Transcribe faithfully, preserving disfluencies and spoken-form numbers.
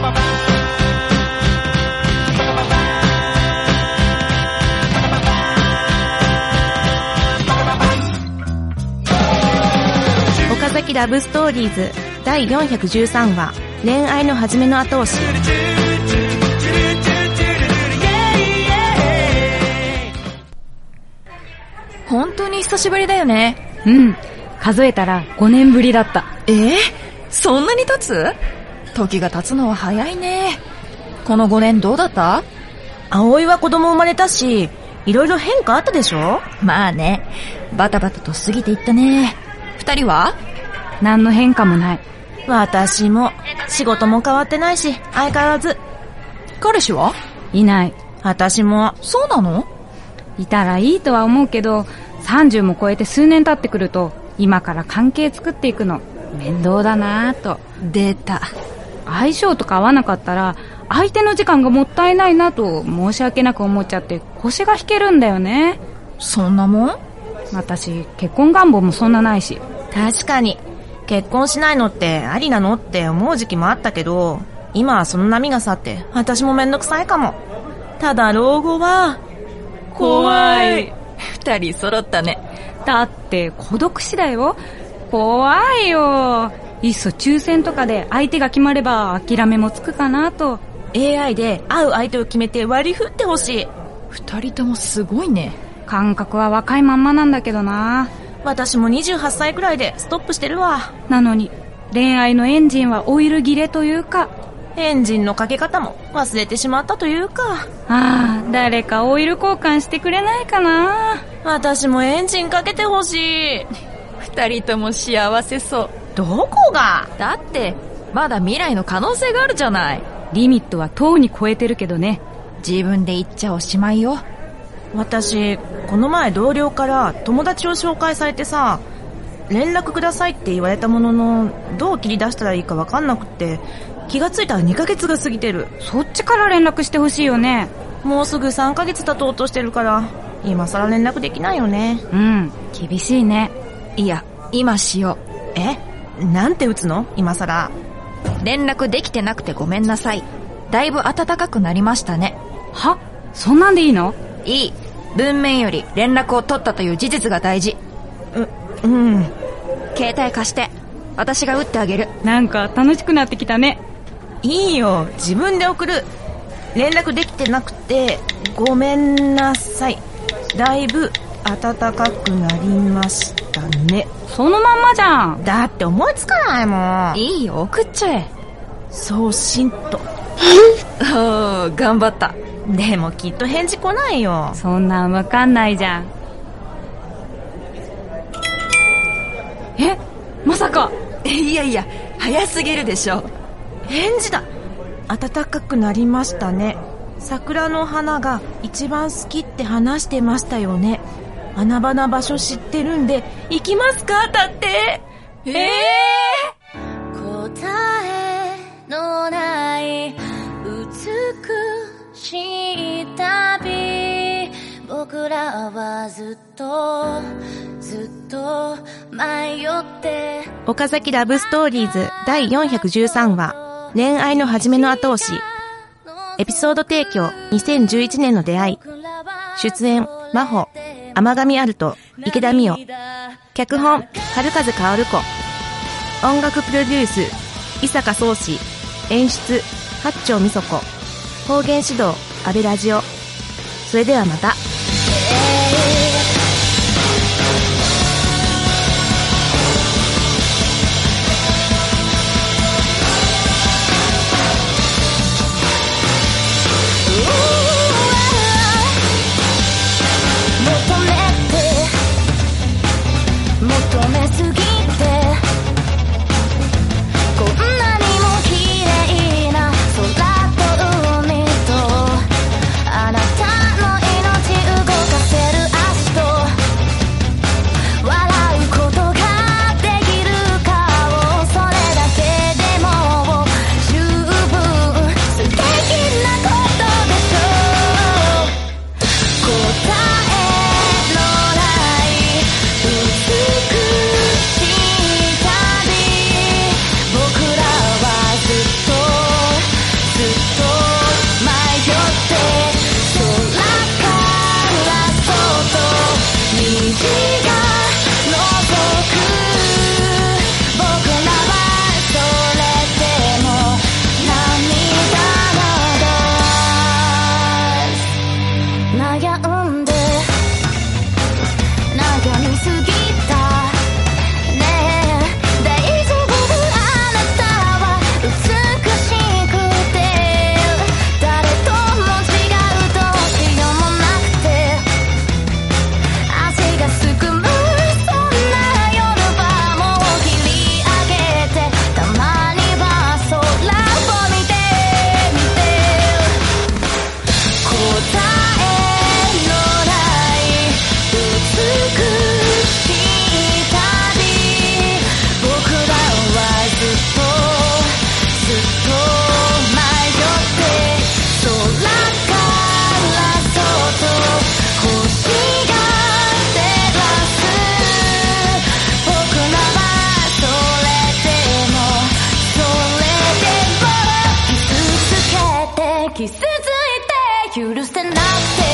岡崎ラブストーリーズだいよんひゃくじゅうさんわ、恋愛の始めの後押し。 本当に久しぶりだよね。 うん、数えたらごねんぶりだった。 えー、そんなに経つ？時が経つのは早いね。このごねんどうだった？ 葵は子供生まれたし、いろいろ変化あったでしょ？ まあね、バタバタと過ぎていったね。二人は？ 何の変化もない。 私も仕事も変わってないし、相変わらず。 彼氏は？ いない。 私も。 そうなの？ いたらいいとは思うけど、さんじゅうも超えて数年経ってくると、今から関係作っていくの面倒だなぁと。 出た。 相性とか合わなかったら相手の時間がもったいないなと申し訳なく思っちゃって腰が引けるんだよね。 そんなもん？ 私結婚願望もそんなないし。 確かに結婚しないのってありなのって思う時期もあったけど、今はその波が去って私もめんどくさいかも。ただ老後は怖い。 二人揃ったね。 だって孤独死だよ。怖いよ。いっそ抽選とかで相手が決まれば諦めもつくかなと。 エーアイ で会う相手を決めて割り振ってほしい。 二人ともすごいね。 感覚は若いまんまなんだけどな。 私もにじゅうはっさいくらいでストップしてるわ。 なのに恋愛のエンジンはオイル切れというか、 エンジンのかけ方も忘れてしまったというか。 ああ、誰かオイル交換してくれないかな。 私もエンジンかけてほしい。 二人とも幸せそう。 どこが？ だってまだ未来の可能性があるじゃない。 リミットはとうに超えてるけどね。 自分で言っちゃおしまいよ。 私この前同僚から友達を紹介されてさ、連絡くださいって言われたものの、どう切り出したらいいか分かんなくって、気がついたらにかげつが過ぎてる。 そっちから連絡してほしいよね。 もうすぐさんかげつ経とうとしてるから、今更連絡できないよね。 うん、厳しいね。 いや、今しよう。え？なんて打つの？今更。 連絡できてなくてごめんなさい。だいぶ暖かくなりましたね。 は？そんなんでいいの？ いい。文面より連絡を取ったという事実が大事。 う、うん。 携帯貸して。私が打ってあげる。 なんか楽しくなってきたね。 いいよ、自分で送る。連絡できてなくてごめんなさい。だいぶ暖かくなりましたね。 そのまんまじゃん。 だって思いつかないもん。 いいよ、送っちゃえ。 送信とおー、頑張った。 でもきっと返事来ないよ。 そんなんわかんないじゃん。え、まさか。 いやいや、早すぎるでしょ。 返事だ。暖かくなりましたね。桜の花が一番好きって話してましたよね。穴場な場所知ってるんで行きますか？だって。 えー、 答えのない美しい旅、僕らはずっとずっと迷って。 岡崎ラブストーリーズだいよんひゃくじゅうさんわ、恋愛の始めの後押し。エピソード提供にせんじゅういちねんの出会い。出演真帆、天神アルト、池田美代。脚本春風薫子。音楽プロデュース伊坂宗志。演出八丁美佐子。方言指導安倍ラジオ。それではまた。 求めすぎてこんなにも綺麗な空と海とあなたの命傷ついて許せなくて